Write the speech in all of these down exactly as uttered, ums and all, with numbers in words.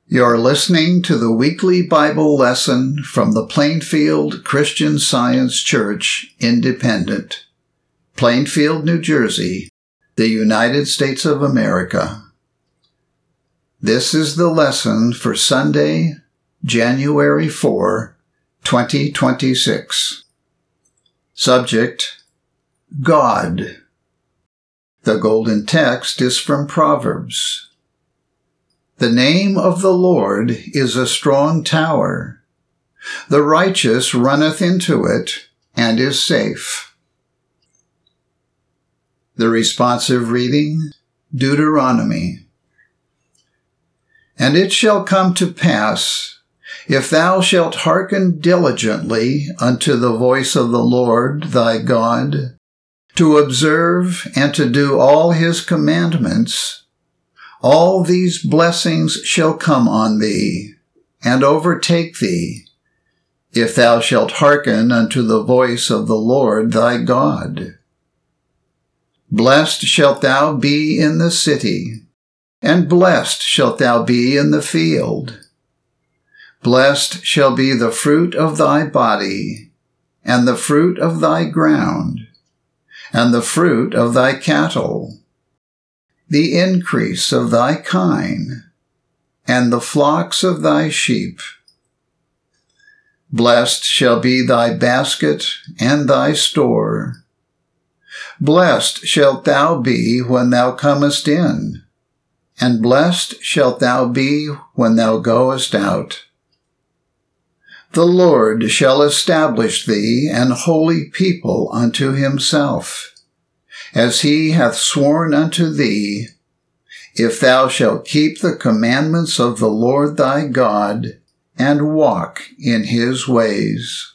You're listening to the weekly Bible lesson from the Plainfield Christian Science Church Independent, Plainfield, New Jersey, the United States of America. This is the lesson for Sunday, January fourth, twenty twenty-six. Subject: God. The golden text is from Proverbs. The name of the Lord is a strong tower. The righteous runneth into it and is safe. The responsive reading, Deuteronomy. And it shall come to pass, if thou shalt hearken diligently unto the voice of the Lord thy God, to observe and to do all his commandments, all these blessings shall come on thee, and overtake thee, if thou shalt hearken unto the voice of the Lord thy God. Blessed shalt thou be in the city, and blessed shalt thou be in the field. Blessed shall be the fruit of thy body, and the fruit of thy ground, and the fruit of thy cattle, the increase of thy kine, and the flocks of thy sheep. Blessed shall be thy basket and thy store. Blessed shalt thou be when thou comest in, and blessed shalt thou be when thou goest out. The Lord shall establish thee an holy people unto himself, as he hath sworn unto thee, if thou shalt keep the commandments of the Lord thy God, and walk in his ways.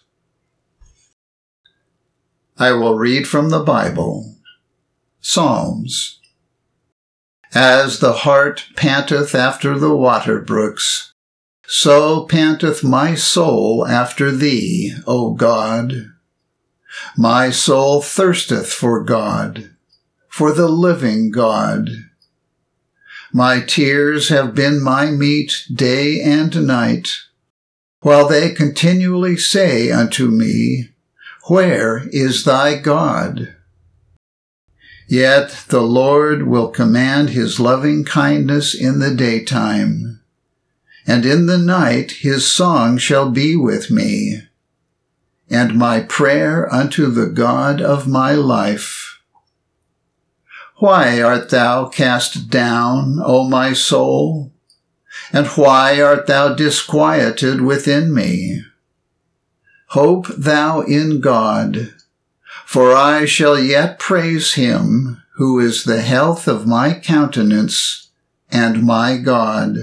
I will read from the Bible. Psalms. As the hart panteth after the water brooks, so panteth my soul after thee, O God. My soul thirsteth for God, for the living God. My tears have been my meat day and night, while they continually say unto me, Where is thy God? Yet the Lord will command his loving kindness in the daytime, and in the night his song shall be with me, and my prayer unto the God of my life. Why art thou cast down, O my soul? And why art thou disquieted within me? Hope thou in God, for I shall yet praise him, who is the health of my countenance and my God.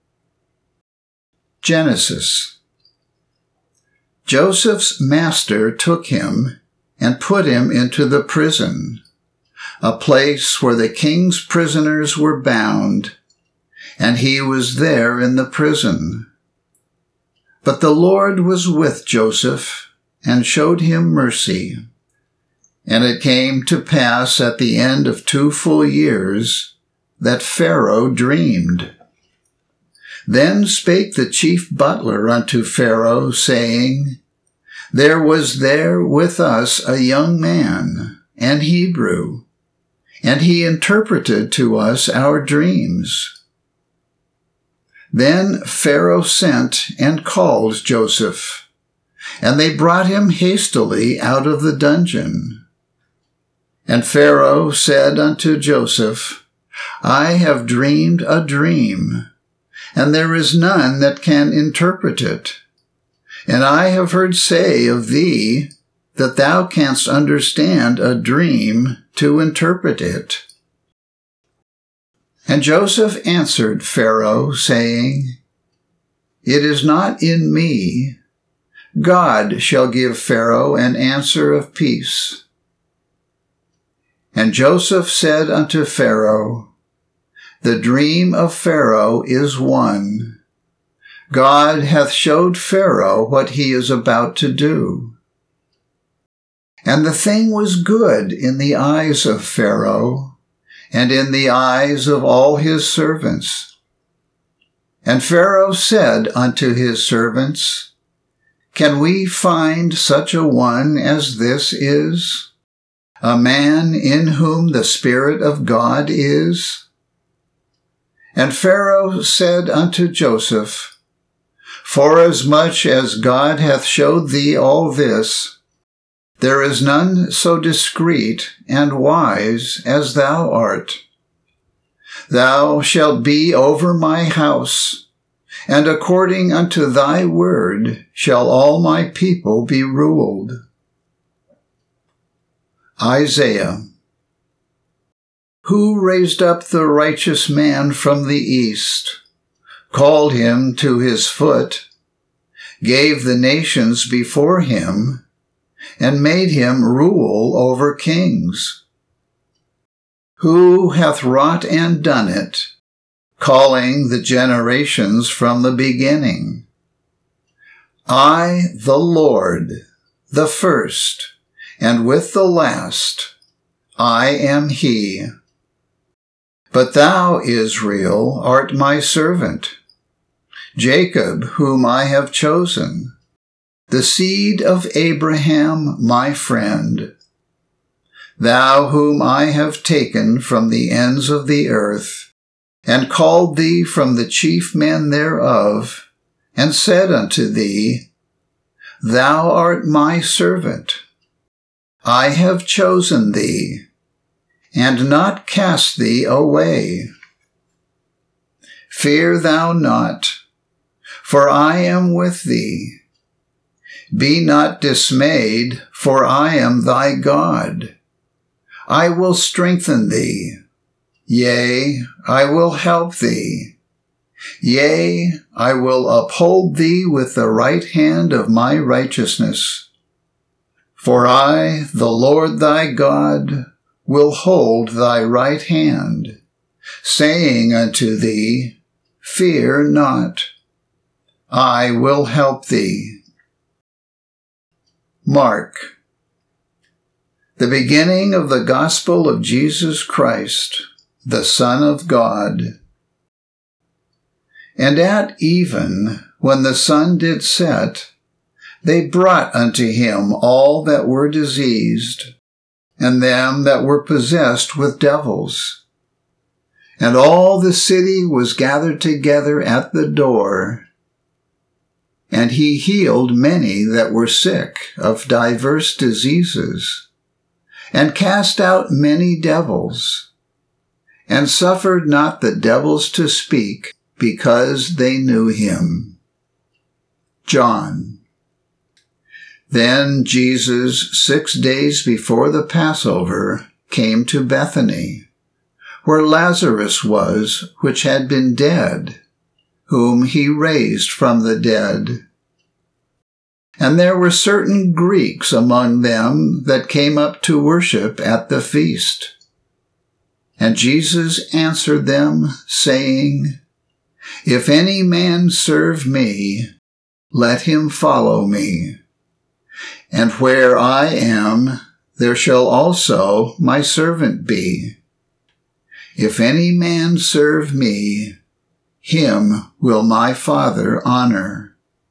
Genesis. Joseph's master took him and put him into the prison, a place where the king's prisoners were bound, and he was there in the prison. But the Lord was with Joseph and showed him mercy. And it came to pass at the end of two full years that Pharaoh dreamed. Then spake the chief butler unto Pharaoh, saying, There was there with us a young man, an Hebrew, and he interpreted to us our dreams. Then Pharaoh sent and called Joseph, and they brought him hastily out of the dungeon. And Pharaoh said unto Joseph, I have dreamed a dream, and there is none that can interpret it. And I have heard say of thee that thou canst understand a dream to interpret it. And Joseph answered Pharaoh, saying, It is not in me. God shall give Pharaoh an answer of peace. And Joseph said unto Pharaoh, The dream of Pharaoh is one. God hath showed Pharaoh what he is about to do. And the thing was good in the eyes of Pharaoh, and in the eyes of all his servants. And Pharaoh said unto his servants, Can we find such a one as this is, a man in whom the Spirit of God is? And Pharaoh said unto Joseph, Forasmuch as God hath showed thee all this, there is none so discreet and wise as thou art. Thou shalt be over my house, and according unto thy word shall all my people be ruled. Isaiah. Who raised up the righteous man from the east, called him to his foot, gave the nations before him, and made him rule over kings? Who hath wrought and done it, calling the generations from the beginning? I, the Lord, the first, and with the last, I am he. But thou, Israel, art my servant, Jacob, whom I have chosen, the seed of Abraham, my friend. Thou whom I have taken from the ends of the earth, and called thee from the chief men thereof, and said unto thee, Thou art my servant. I have chosen thee, and not cast thee away. Fear thou not, for I am with thee. Be not dismayed, for I am thy God. I will strengthen thee. Yea, I will help thee. Yea, I will uphold thee with the right hand of my righteousness. For I, the Lord thy God, will hold thy right hand, saying unto thee, Fear not. I will help thee. Mark. The beginning of the gospel of Jesus Christ, the Son of God. And at even, when the sun did set, they brought unto him all that were diseased, and them that were possessed with devils. And all the city was gathered together at the door. And he healed many that were sick of divers diseases, and cast out many devils, and suffered not the devils to speak, because they knew him. John. Then Jesus, six days before the Passover, came to Bethany, where Lazarus was, which had been dead, whom he raised from the dead. And there were certain Greeks among them that came up to worship at the feast. And Jesus answered them, saying, If any man serve me, let him follow me. And where I am, there shall also my servant be. If any man serve me, him will my Father honor.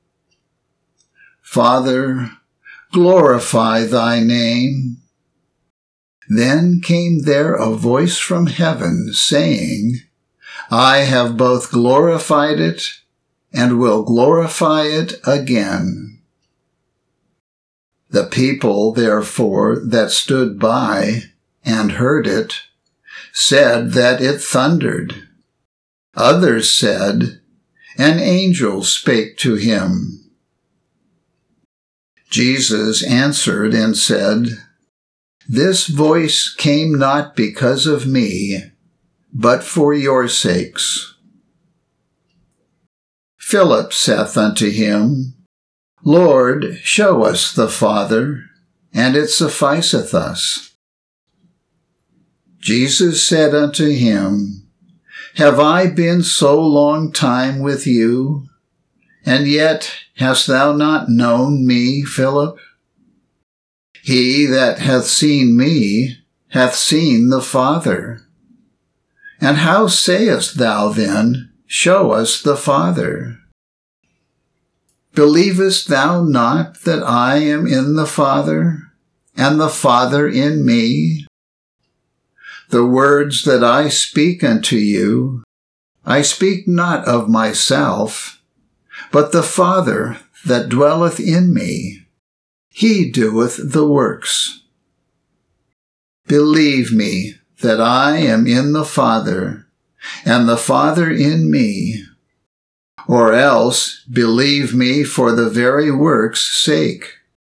Father, glorify thy name. Then came there a voice from heaven, saying, I have both glorified it, and will glorify it again. The people, therefore, that stood by and heard it, said that it thundered. Others said, An angel spake to him. Jesus answered and said, This voice came not because of me, but for your sakes. Philip saith unto him, Lord, show us the Father, and it sufficeth us. Jesus said unto him, Have I been so long time with you, and yet hast thou not known me, Philip? He that hath seen me hath seen the Father. And how sayest thou then, show us the Father. Believest thou not that I am in the Father, and the Father in me? The words that I speak unto you, I speak not of myself, but the Father that dwelleth in me, he doeth the works. Believe me that I am in the Father, and the Father in me, or else believe me for the very works' sake.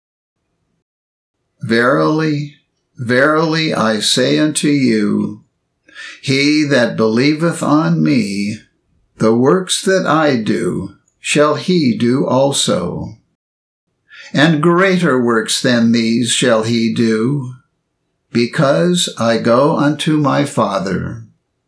Verily, verily I say unto you, he that believeth on me, the works that I do, shall he do also. And greater works than these shall he do, because I go unto my Father.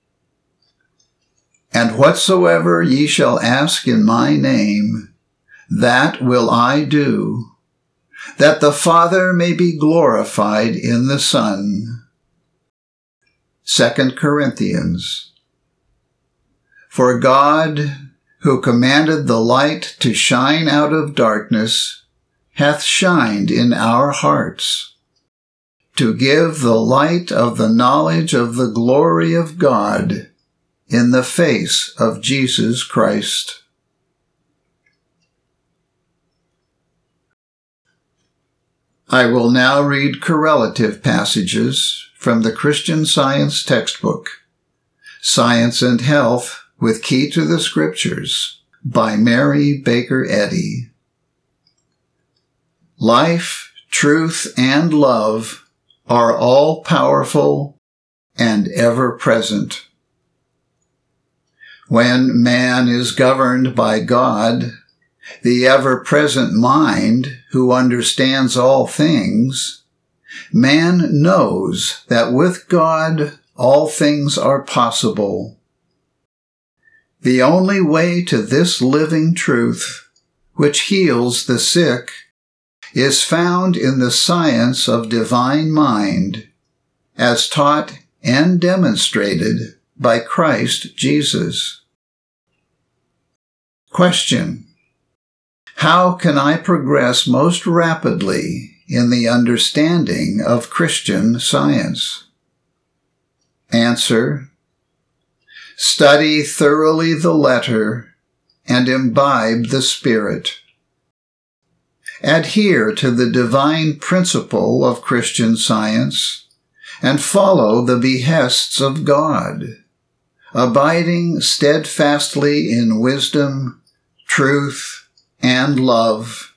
And whatsoever ye shall ask in my name, that will I do, that the Father may be glorified in the Son. Second Corinthians. For God, who commanded the light to shine out of darkness, hath shined in our hearts, to give the light of the knowledge of the glory of God in the face of Jesus Christ. I will now read correlative passages from the Christian Science textbook, Science and Health with Key to the Scriptures, by Mary Baker Eddy. Life, truth, and love are all powerful and ever present. When man is governed by God, the ever-present mind who understands all things, man knows that with God all things are possible. The only way to this living truth, which heals the sick, is found in the science of divine mind, as taught and demonstrated by Christ Jesus. Question: how can I progress most rapidly in the understanding of Christian Science? Answer: study thoroughly the letter and imbibe the Spirit. Adhere to the divine principle of Christian Science and follow the behests of God, abiding steadfastly in wisdom, truth, and love.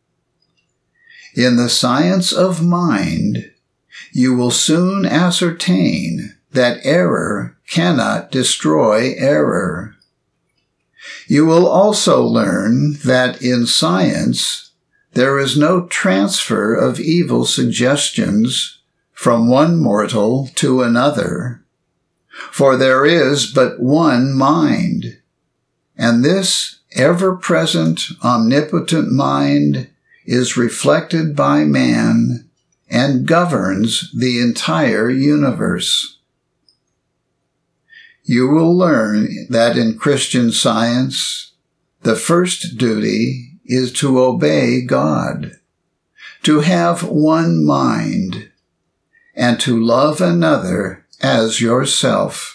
In the science of mind, you will soon ascertain that error cannot destroy error. You will also learn that in science, there is no transfer of evil suggestions from one mortal to another, for there is but one mind, and this ever-present, omnipotent mind is reflected by man and governs the entire universe. You will learn that in Christian Science, the first duty is to obey God, to have one mind, and to love another as yourself.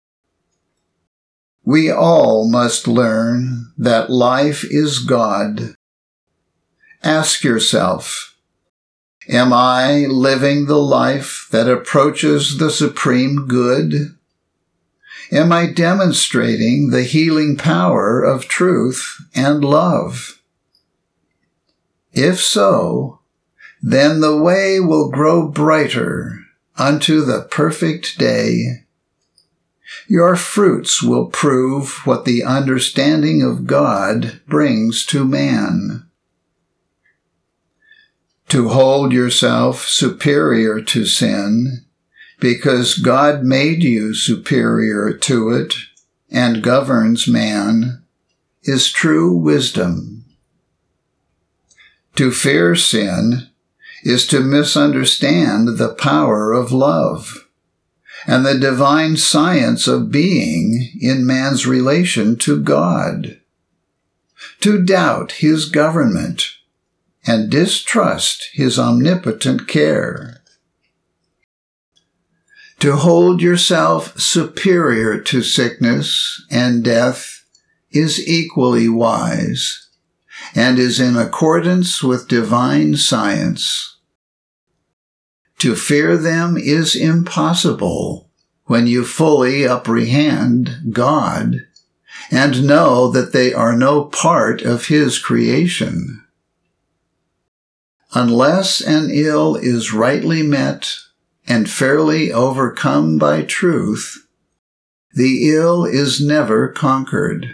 We all must learn that life is God. Ask yourself, am I living the life that approaches the supreme good? Am I demonstrating the healing power of truth and love? If so, then the way will grow brighter unto the perfect day. Your fruits will prove what the understanding of God brings to man. To hold yourself superior to sin, because God made you superior to it and governs man, is true wisdom. To fear sin is to misunderstand the power of love, and the divine science of being in man's relation to God, to doubt his government and distrust his omnipotent care, to hold yourself superior to sickness and death is equally wise and is in accordance with divine science. To fear them is impossible when you fully apprehend God and know that they are no part of his creation. Unless an ill is rightly met and fairly overcome by truth, the ill is never conquered.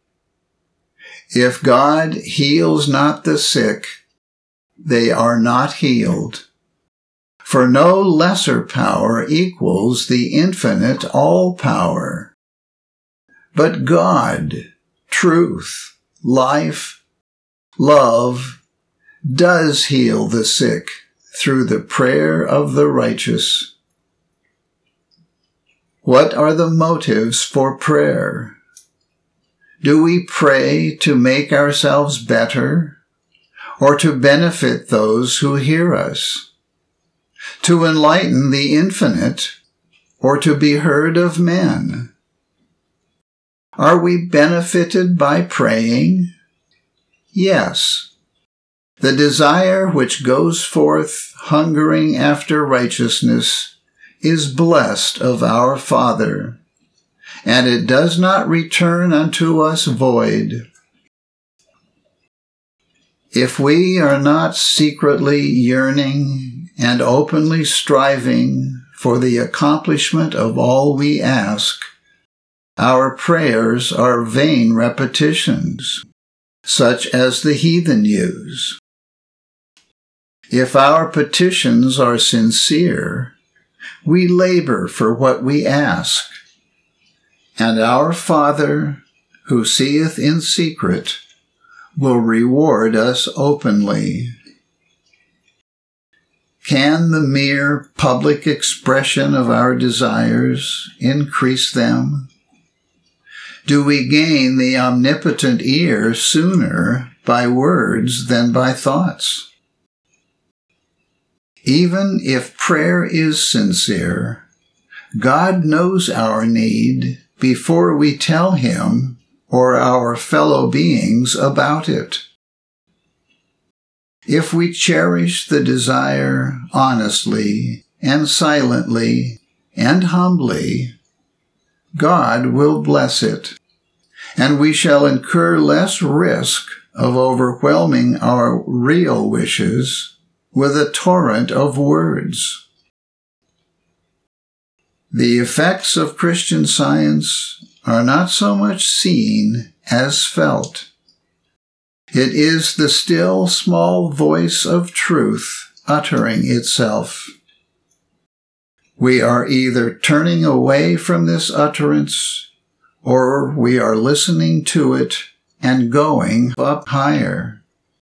If God heals not the sick, they are not healed. For no lesser power equals the infinite all-power. But God, truth, life, love, does heal the sick through the prayer of the righteous. What are the motives for prayer? Do we pray to make ourselves better, or to benefit those who hear us? To enlighten the infinite, or to be heard of men? Are we benefited by praying? Yes. The desire which goes forth hungering after righteousness is blessed of our Father, and it does not return unto us void. If we are not secretly yearning and openly striving for the accomplishment of all we ask, our prayers are vain repetitions, such as the heathen use. If our petitions are sincere, we labor for what we ask, and our Father, who seeth in secret, will reward us openly. Can the mere public expression of our desires increase them? Do we gain the omnipotent ear sooner by words than by thoughts? Even if prayer is sincere, God knows our need before we tell him or our fellow beings about it. If we cherish the desire honestly and silently and humbly, God will bless it, and we shall incur less risk of overwhelming our real wishes with a torrent of words. The effects of Christian Science are not so much seen as felt. It is the still small voice of truth uttering itself. We are either turning away from this utterance, or we are listening to it and going up higher.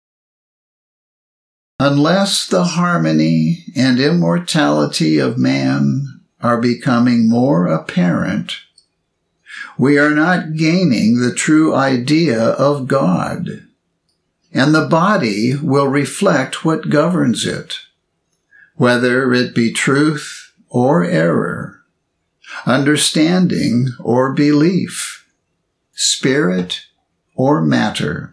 Unless the harmony and immortality of man are becoming more apparent, we are not gaining the true idea of God, and the body will reflect what governs it, whether it be truth or error, understanding or belief, spirit or matter.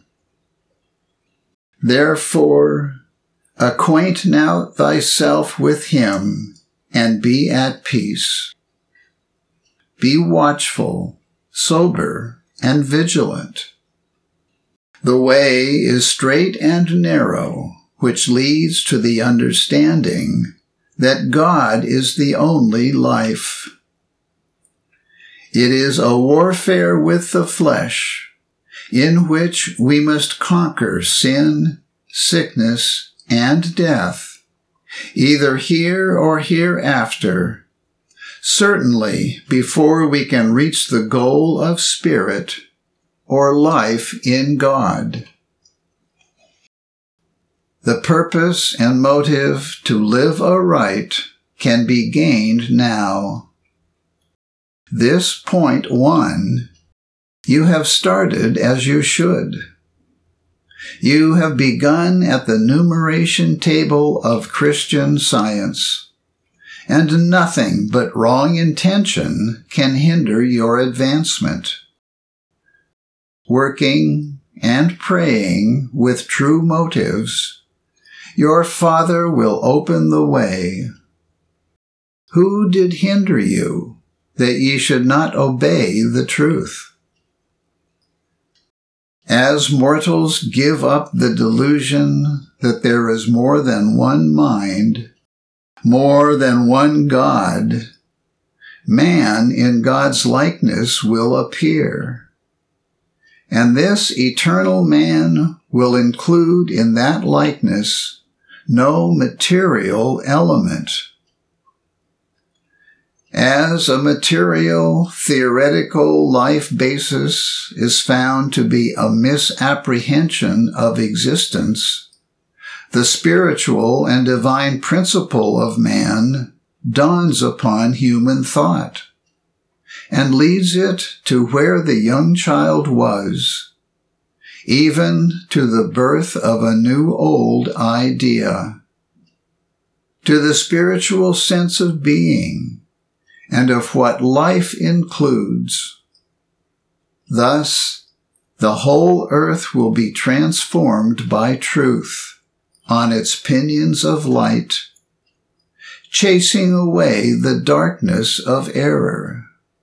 Therefore, acquaint now thyself with him, and be at peace. Be watchful, sober, and vigilant. The way is straight and narrow, which leads to the understanding that God is the only life. It is a warfare with the flesh, in which we must conquer sin, sickness, and death, either here or hereafter, certainly before we can reach the goal of spirit or life in God. The purpose and motive to live aright can be gained now. This point one, you have started as you should. You have begun at the numeration table of Christian Science, and nothing but wrong intention can hinder your advancement. Working and praying with true motives, your Father will open the way. Who did hinder you, that ye should not obey the truth? As mortals give up the delusion that there is more than one mind, more than one God, man in God's likeness will appear. And this eternal man will include in that likeness no material element. As a material, theoretical life basis is found to be a misapprehension of existence, the spiritual and divine principle of man dawns upon human thought and leads it to where the young child was, even to the birth of a new old idea, to the spiritual sense of being, and of what life includes. Thus, the whole earth will be transformed by truth on its pinions of light, chasing away the darkness of error.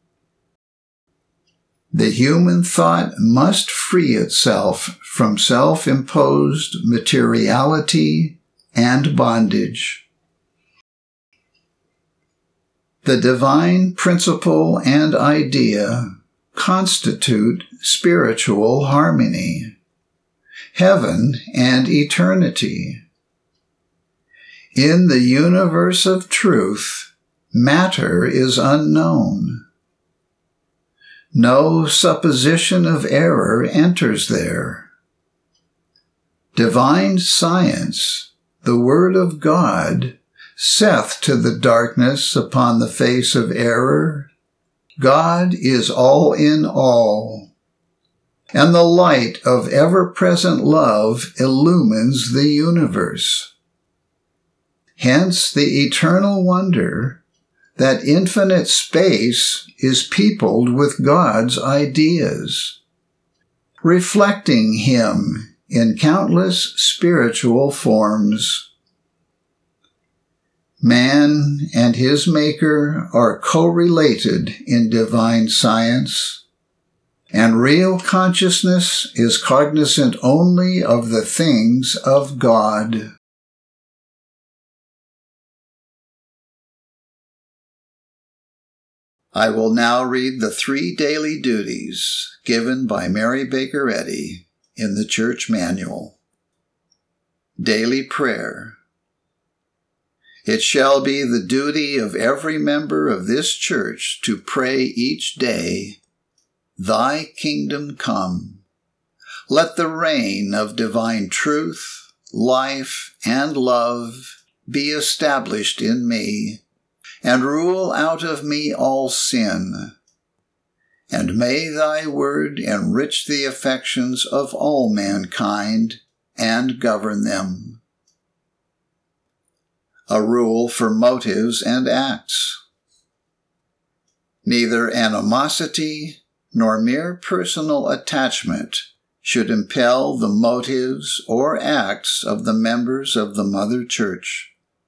The human thought must free itself from self-imposed materiality and bondage. The divine principle and idea constitute spiritual harmony, heaven and eternity. In the universe of truth, matter is unknown. No supposition of error enters there. Divine science, the Word of God, saith to the darkness upon the face of error, God is all in all, and the light of ever-present love illumines the universe. Hence the eternal wonder that infinite space is peopled with God's ideas, reflecting Him in countless spiritual forms. Man and his Maker are co-related in divine science, and real consciousness is cognizant only of the things of God. I will now read the three daily duties given by Mary Baker Eddy in the Church Manual. Daily Prayer. It shall be the duty of every member of this church to pray each day, Thy kingdom come. Let the reign of divine truth, life, and love be established in me, and rule out of me all sin. And may Thy word enrich the affections of all mankind and govern them. A rule for motives and acts. Neither animosity nor mere personal attachment should impel the motives or acts of the members of the Mother Church.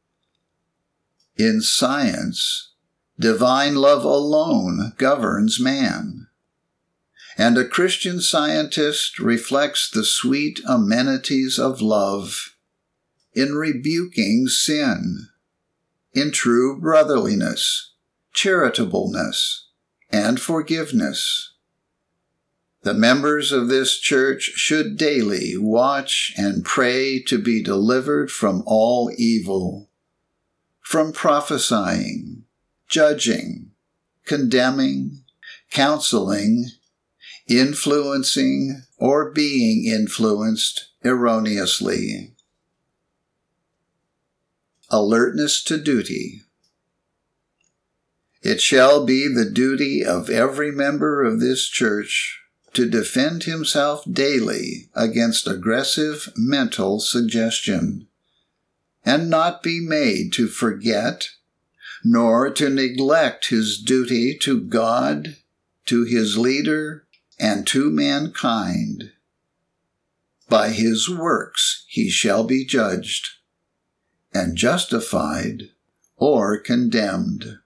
In science, divine love alone governs man, and a Christian scientist reflects the sweet amenities of love in rebuking sin, in true brotherliness, charitableness, and forgiveness. The members of this church should daily watch and pray to be delivered from all evil, from prophesying, judging, condemning, counseling, influencing, or being influenced erroneously. Alertness to duty. It shall be the duty of every member of this church to defend himself daily against aggressive mental suggestion, and not be made to forget, nor to neglect his duty to God, to his leader, and to mankind. By his works he shall be judged, and justified or condemned.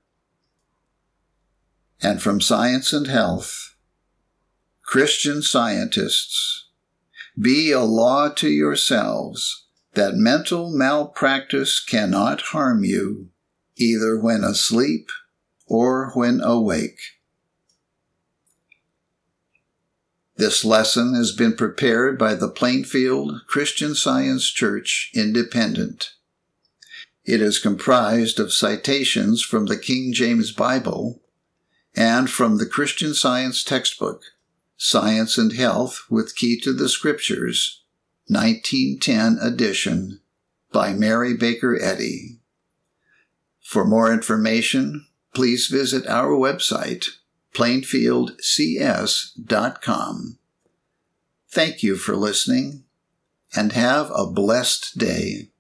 And from Science and Health, Christian Scientists, be a law to yourselves that mental malpractice cannot harm you, either when asleep or when awake. This lesson has been prepared by the Plainfield Christian Science Church Independent. It is comprised of citations from the King James Bible and from the Christian Science textbook, Science and Health with Key to the Scriptures, nineteen ten edition, by Mary Baker Eddy. For more information, please visit our website, plainfield c s dot com. Thank you for listening, and have a blessed day.